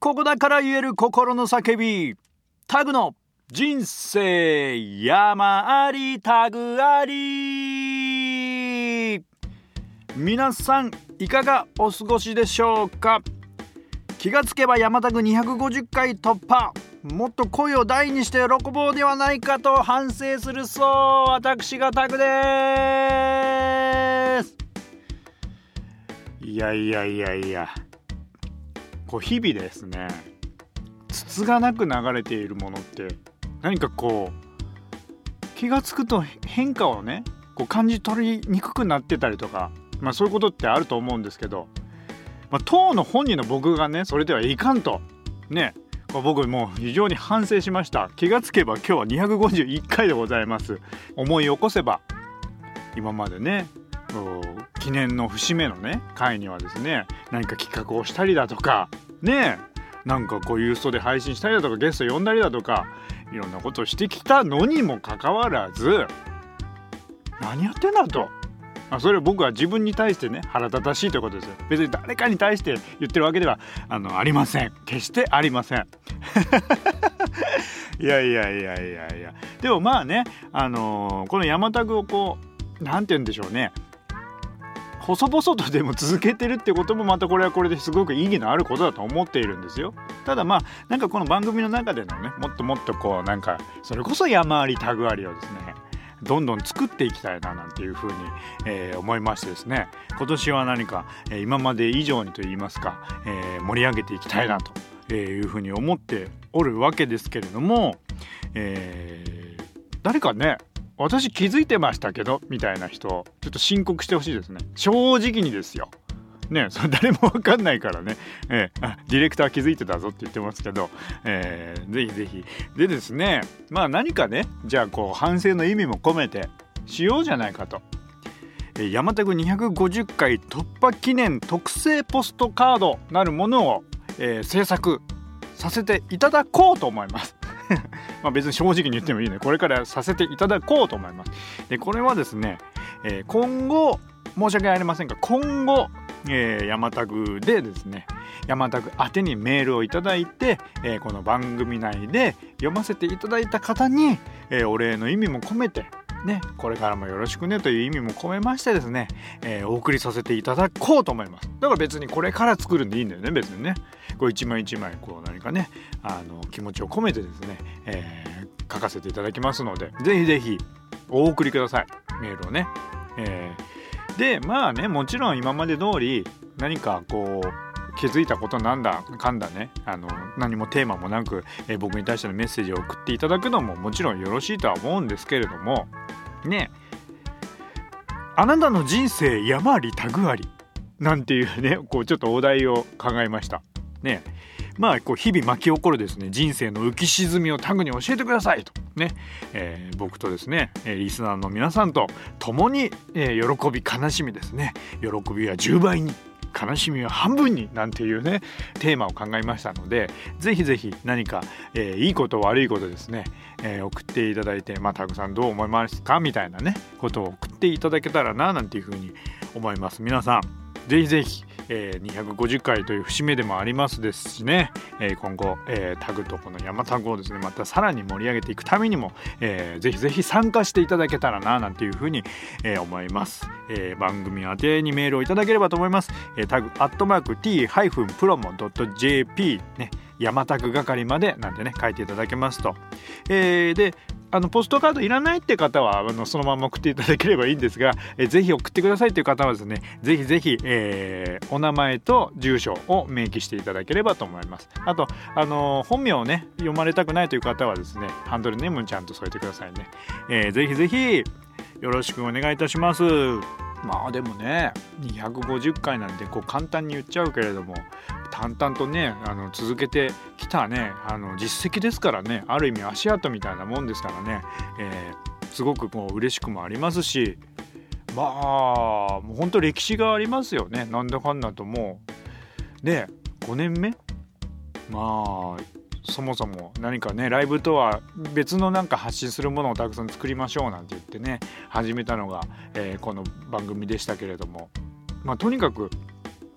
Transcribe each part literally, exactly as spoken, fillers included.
ここだから言える心の叫び、タグの人生山ありタグあり。皆さんいかがお過ごしでしょうか。気がつけば山タグにひゃくごじゅっかい突破。もっと声を大にして喜ぼうではないかと反省するそう私がタグです。いやいやいやいや、こう日々ですね、つつがなく流れているものって何かこう気がつくと変化をねこう感じ取りにくくなってたりとか、まあそういうことってあると思うんですけど、まあ、当の本人の僕がねそれではいかんとね、僕もう非常に反省しました。気がつけば今日はにひゃくごじゅういっかいでございます。思い起こせば今までね記念の節目のね回にはですね、何か企画をしたりだとかね、なんかこうユーストで配信したりだとかゲスト呼んだりだとかいろんなことをしてきたのにもかかわらず、何やってんだと、まあ、それは僕は自分に対してね腹立たしいということですよ。別に誰かに対して言ってるわけではあのありません。決してありませんいやいやいやいやいや、でもまあね、あのー、この山タグをこうなんて言うんでしょうね、細々とでも続けてるってこともまたこれはこれですごく意義のあることだと思っているんですよ。ただまあなんかこの番組の中でのねもっともっとこうなんかそれこそ山ありタグありをですねどんどん作っていきたいななんていうふうに、えー、思いましてですね、今年は何か、えー、今まで以上にといいますか、えー、盛り上げていきたいなというふうに思っておるわけですけれども、えー、誰かね私気づいてましたけどみたいな人ちょっと申告してほしいですね。正直にですよね、それ誰も分かんないからね、えー、あディレクター気づいてたぞって言ってますけど、えー、ぜひぜひでですね、まあ何かねじゃあこう反省の意味も込めてしようじゃないかと、えー、山タグにひゃくごじゅっかい突破記念特製ポストカードなるものを、えー、制作させていただこうと思いますまあ別に正直に言ってもいいね、これからさせていただこうと思います。でこれはですね、えー、今後申し訳ありませんが今後、えー、山タグでですね山タグ宛てにメールをいただいて、えー、この番組内で読ませていただいた方に、えー、お礼の意味も込めてね、これからもよろしくねという意味も込めましてですね、えー、お送りさせていただこうと思います。だから別にこれから作るんでいいんだよね、別にねこう一枚一枚こう何かねあの気持ちを込めてですね、えー、書かせていただきますのでぜひぜひお送りください、メールをね、えー、でまあねもちろん今まで通り何かこう気づいたことなんだかんだねあの何もテーマもなく、えー、僕に対してのメッセージを送っていただくのももちろんよろしいとは思うんですけれどもね、あなたの人生山ありタグありなんていうねこうちょっとお題を考えましたね。まあこう日々巻き起こるですね人生の浮き沈みをタグに教えてくださいとね、えー、僕とですねリスナーの皆さんと共に、えー、喜び悲しみですね、喜びはじゅうばいに悲しみは半分になんていうねテーマを考えましたので、ぜひぜひ何か、えー、いいこと悪いことですね、えー、送っていただいて、まあタグさんどう思いますかみたいなねことを送っていただけたらななんていうふうに思います。皆さんぜひぜひ、えー、にひゃくごじゅっかいという節目でもありますですしね、えー、今後、えー、タグとこの山タグをですねまたさらに盛り上げていくためにも、えー、ぜひぜひ参加していただけたらななんていうふうに、えー、思います。えー、番組宛てにメールをいただければと思います。えー、タグアットマーク ティー ハイフン プロモ ドット ジェーピー ね、山タグ係までなんてね書いていただけますと、えー、であのポストカードいらないって方はあのそのまま送っていただければいいんですが、えー、ぜひ送ってくださいという方はですねぜひぜひ、えー、お名前と住所を明記していただければと思います。あと、あのー、本名をね読まれたくないという方はですねハンドルネームにちゃんと添えてくださいね、えー、ぜひぜひよろしくお願いいたします。まあでもねにひゃくごじゅっかいなんてこう簡単に言っちゃうけれども淡々とねあの続けてきたねあの実績ですからね、ある意味足跡みたいなもんですからね、えー、すごくもう嬉しくもありますし、まあもう本当歴史がありますよね。なんだかんだともうねごねんめ、まあそもそも何かねライブとは別のなんか発信するものをたくさん作りましょうなんて言ってね始めたのが、えー、この番組でしたけれども、まあとにかく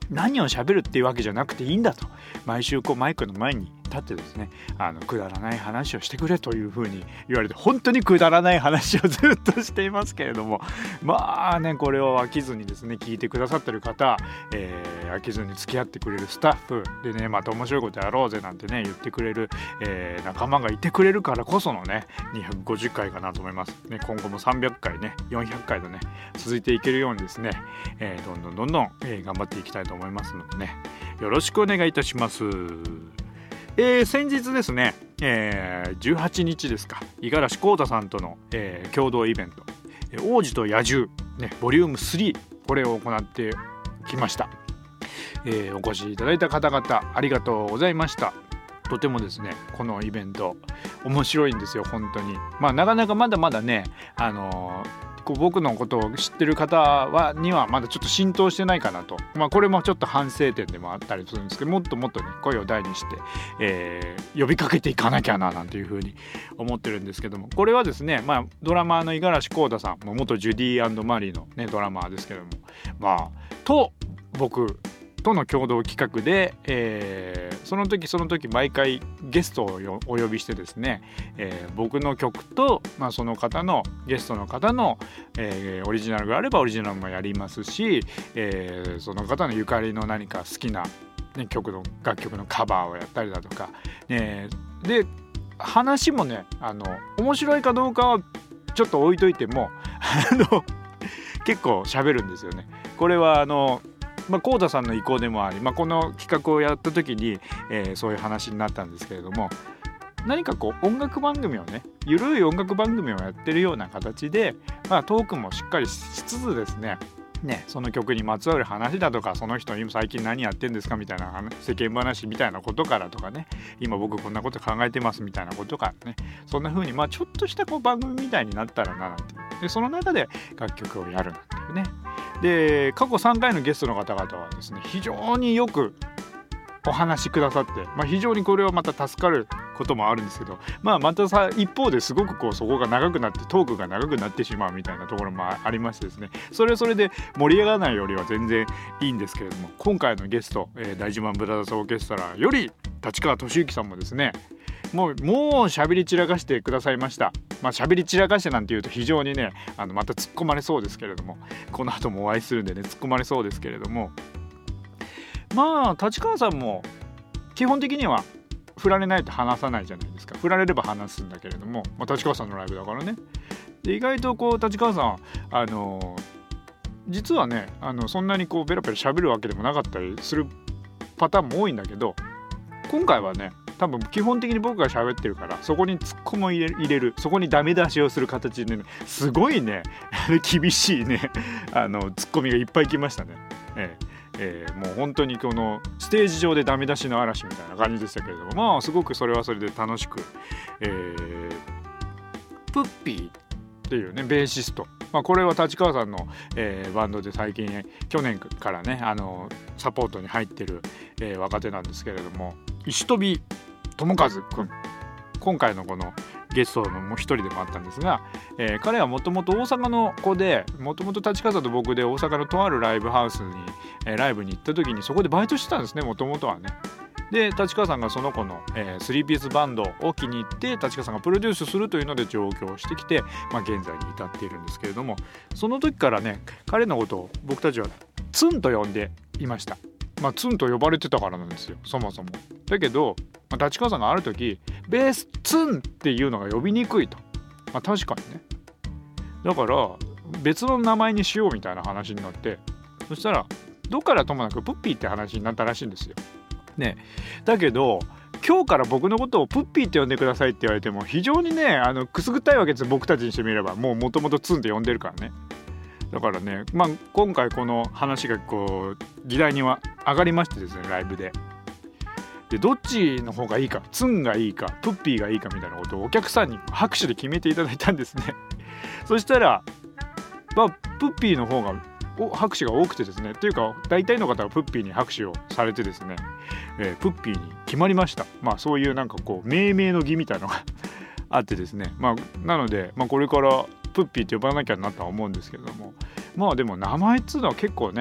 何を喋るっていうわけじゃなくていいんだと、毎週こうマイクの前に立ってですね、あのくだらない話をしてくれというふうに言われて、本当にくだらない話をずっとしていますけれども、まあね、これを飽きずにですね聞いてくださってる方、えー、飽きずに付き合ってくれるスタッフでね、また面白いことやろうぜなんてね言ってくれる、えー、仲間がいてくれるからこそのねにひゃくごじゅっかいかなと思いますね。今後もさんびゃっかいね、よんひゃっかいとね続いていけるようにですね、えー、どんどんどんどん、えー、頑張っていきたいと思いますのでね、よろしくお願いいたします。えー、先日ですね、えー、じゅうはちにちですか、五十嵐浩太さんとの、えー、共同イベント、王子と野獣、ね、ボリュームスリー、これを行ってきました。えー、お越しいただいた方々ありがとうございました。とてもですねこのイベント面白いんですよ本当に。まあなかなかまだまだね、あのーこう僕のことを知ってる方はにはまだちょっと浸透してないかなと、まあ、これもちょっと反省点でもあったりするんですけど、もっともっとね声を大にして、えー、呼びかけていかなきゃななんていうふうに思ってるんですけども、これはですね、まあ、ドラマーの五十嵐浩太さんも元ジュディ&マリーの、ね、ドラマーですけども、まあと僕との共同企画で、えー、その時その時毎回ゲストをお呼びしてですね、えー、僕の曲と、まあ、その方のゲストの方の、えー、オリジナルがあればオリジナルもやりますし、えー、その方のゆかりの何か好きな、ね、曲の楽曲のカバーをやったりだとか、えー、で話もね、あの面白いかどうかはちょっと置いといてもあの結構喋るんですよね。これはあのまあ、浩太さんの意向でもあり、まあ、この企画をやった時に、えー、そういう話になったんですけれども、何かこう音楽番組をね、ゆるい音楽番組をやってるような形で、まあ、トークもしっかりしつつですね、ね、その曲にまつわる話だとか、その人に最近何やってんですかみたいな世間話みたいなことからとかね、今僕こんなこと考えてますみたいなことからね、そんな風にまあちょっとしたこう番組みたいになったらななんていう、でその中で楽曲をやるなんていうね。で過去さんかいのゲストの方々はですね非常によくお話しくださって、まあ、非常にこれはまた助かることもあるんですけど、まあ、またさ一方ですごくこうそこが長くなってトークが長くなってしまうみたいなところもありましてですね、それはそれで盛り上がらないよりは全然いいんですけれども、今回のゲスト、えー、大自慢ブラザーズオーケストラより立川俊之さんもですね、もうもう喋り散らかしてくださいました。まあ喋り散らかしてなんていうと非常にね、あのまた突っ込まれそうですけれども、この後もお会いするんでね突っ込まれそうですけれども、まあ立川さんも基本的には振られないと話さないじゃないですか。振られれば話すんだけれども、まあ、立川さんのライブだからね。で意外とこう立川さんあの実はね、あのそんなにこうベラベラ喋るわけでもなかったりするパターンも多いんだけど、今回はね多分基本的に僕が喋ってるからそこにツッコミを入れる、入れるそこにダメ出しをする形で、ね、すごいね厳しいねあのツッコミがいっぱい来ましたね。えええー、もう本当にこのステージ上でダメ出しの嵐みたいな感じでしたけれども、まあすごくそれはそれで楽しく、えー、プッピーっていうねベーシスト、まあ、これは立川さんの、えー、バンドで最近去年からねあのサポートに入ってる、えー、若手なんですけれども、石飛智和くん、今回のこのゲストのもう一人でもあったんですが、えー、彼はもともと大阪の子で、もともと立川さんと僕で大阪のとあるライブハウスに、えー、ライブに行った時にそこでバイトしてたんですね、もともとはね。で立川さんがその子の、えー、スリーピースバンドを気に入って立川さんがプロデュースするというので上京してきて、まあ、現在に至っているんですけれども、その時からね彼のことを僕たちはツンと呼んでいました。まあ、ツンと呼ばれてたからなんですよ、そもそも。だけど、まあ、立川さんがある時ベースツンっていうのが呼びにくいと、まあ、確かにね。だから別の名前にしようみたいな話になって、そしたらどっからともなくプッピーって話になったらしいんですよね。だけど今日から僕のことをプッピーって呼んでくださいって言われても非常にねあのくすぐったいわけですよ、僕たちにしてみれば。もうもともとツンって呼んでるからね。だからね、まあ、今回この話がこう議題には上がりましてですね、ライブで。でどっちの方がいいか、ツンがいいかプッピーがいいかみたいなことをお客さんに拍手で決めていただいたんですね。そしたら、まあ、プッピーの方が拍手が多くてですね、というか大体の方はプッピーに拍手をされてですね、えー、プッピーに決まりました。まあそういうなんかこう命名の儀みたいなのがあってですね、まあなので、まあ、これからプッピーって呼ばなきゃなとは思うんですけれども、まあでも名前っつうのは結構ね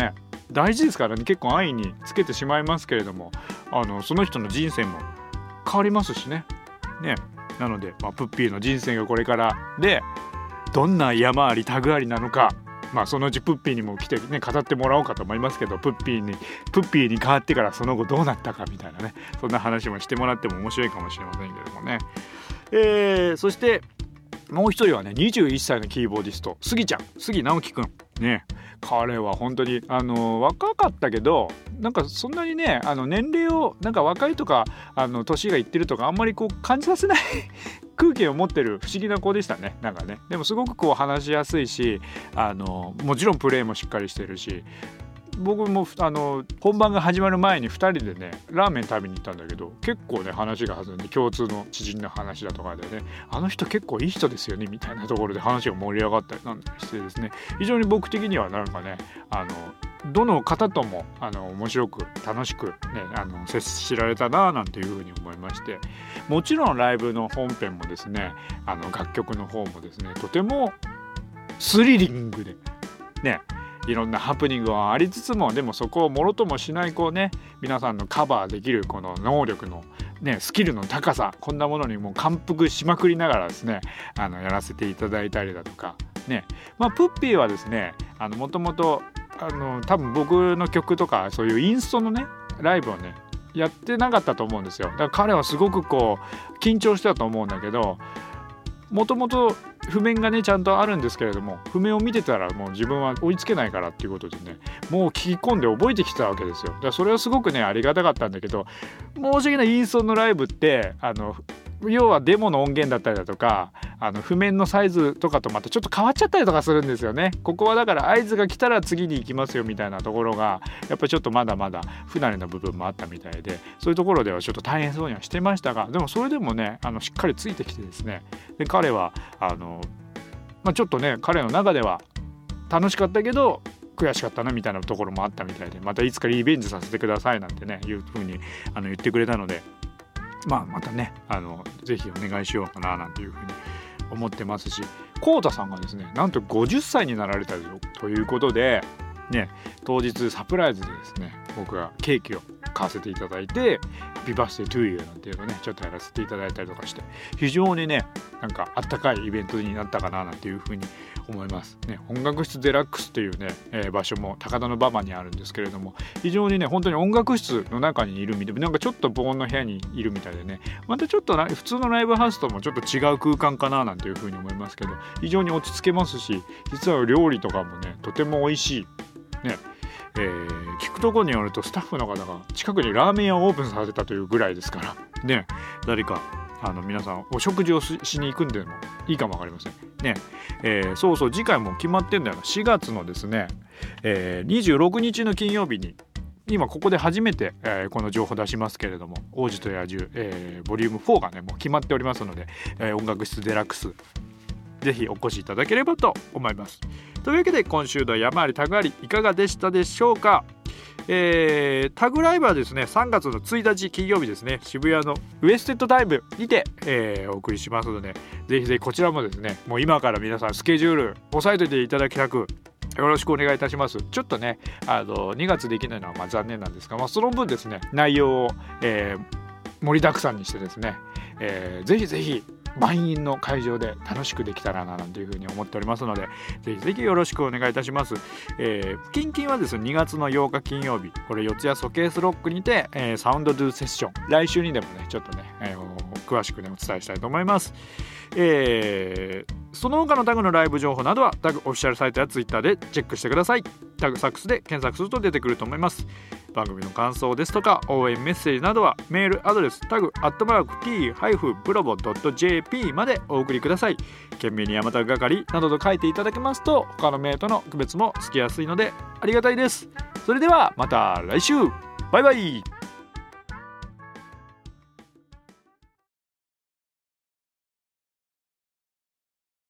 大事ですからね。結構安易につけてしまいますけれども、あのその人の人生も変わりますしね。ね、なので、まあ、プッピーの人生がこれからでどんな山ありタグありなのか、まあ、そのうちプッピーにも来て、ね、語ってもらおうかと思いますけど、プッピーにプッピーに変わってからその後どうなったかみたいなね、そんな話もしてもらっても面白いかもしれませんけれどもね。えー、そしてもう一人はね、にじゅういっさいのキーボーディスト、スギちゃん、杉直樹くんね。彼は本当にあの若かったけど、なんかそんなにね、あの年齢をなんか若いとかあの年がいってるとかあんまりこう感じさせない空気を持ってる不思議な子でしたね。なんかね、でもすごくこう話しやすいし、あのもちろんプレーもしっかりしてるし、僕もあの本番が始まる前にふたりでねラーメン食べに行ったんだけど、結構ね話が弾んで、共通の知人の話だとかでね、あの人結構いい人ですよねみたいなところで話が盛り上がったりなんだりしてですね、非常に僕的にはなんかね、あのどの方ともあの面白く楽しく、ね、あの接しられたななんていうふうに思いまして、もちろんライブの本編もですね、あの楽曲の方もですね、とてもスリリングでね、いろんなハプニングはありつつも、でもそこをもろともしないこうね、皆さんのカバーできるこの能力のね、スキルの高さ、こんなものにもう感服しまくりながらですね、あのやらせていただいたりだとかね、まあプッピーはですね、あのもともとあの多分僕の曲とかそういうインストのねライブをねやってなかったと思うんですよ。だから彼はすごくこう緊張してたと思うんだけど、もともと譜面がねちゃんとあるんですけれども、譜面を見てたらもう自分は追いつけないからっていうことでね、もう聞き込んで覚えてきたわけですよ。だからそれはすごくねありがたかったんだけど、申し訳ない、インストのライブってあの要はデモの音源だったりだとか、あの譜面のサイズとかとまたちょっと変わっちゃったりとかするんですよね。ここはだから合図が来たら次に行きますよみたいなところがやっぱりちょっとまだまだ不慣れな部分もあったみたいで、そういうところではちょっと大変そうにはしてましたが、でもそれでもねあのしっかりついてきてですね、で彼はあの、まあ、ちょっとね彼の中では楽しかったけど悔しかったなみたいなところもあったみたいで、またいつかリベンジさせてくださいなんてねいうふうにあの言ってくれたので、まあまたねあのぜひお願いしようかななんていうふうに思ってますし、コウタさんがですねなんとごじゅっさいになられたということでね、当日サプライズでですね僕がケーキを買わせていただいて、ハッピーバースデートゥーユーなんていうのねちょっとやらせていただいたりとかして、非常にねなんかあったかいイベントになったかななんていうふうに思いますね。音楽室デラックスっていうね、えー、場所も高田馬場にあるんですけれども、非常にね本当に音楽室の中にいるみたいで、なんかちょっと防音の部屋にいるみたいでね、またちょっと普通のライブハウスともちょっと違う空間かななんていうふうに思いますけど、非常に落ち着けますし、実は料理とかもねとても美味しいね。えー、聞くところによるとスタッフの方が近くにラーメン屋をオープンさせたというぐらいですからね、誰かあの皆さんお食事を し, しに行くんでもいいかもわかりませんね。えー、そうそう次回も決まってんだよな、しがつのですね、えー、にじゅうろくにちの金曜日に今ここで初めて、えー、この情報出しますけれども、王子と野獣、えー、ボリュームフォーがねもう決まっておりますので、えー、音楽室デラックスぜひお越しいただければと思います。というわけで今週の山ありタグありいかがでしたでしょうか。えー、タグライブはですねさんがつのついたち金曜日ですね、渋谷のウエステッドタイムにて、えー、お送りしますので、ぜひぜひこちらもですねもう今から皆さんスケジュール押さえておいていただきたくよろしくお願いいたします。ちょっとねあのにがつできないのはまあ残念なんですが、まあ、その分ですね内容を、えー、盛りだくさんにしてですね、えー、ぜひぜひ満員の会場で楽しくできたらななんていうふうに思っておりますので、ぜひぜひよろしくお願いいたします。えー、キンキンはですねにがつのようか金曜日、これ四谷ソケースロックにて、えー、サウンドドゥセッション、来週にでもねちょっとね、えー、詳しくねお伝えしたいと思います。えー、その他のタグのライブ情報などはタグオフィシャルサイトやツイッターでチェックしてください。タグサックスで検索すると出てくると思います。番組の感想ですとか応援メッセージなどはメールアドレスタグアットマーク ティーブロボドットジェーピー までお送りください。懸命に山タグ係などと書いていただけますと他の名との区別もつきやすいのでありがたいです。それではまた来週、バイバイ。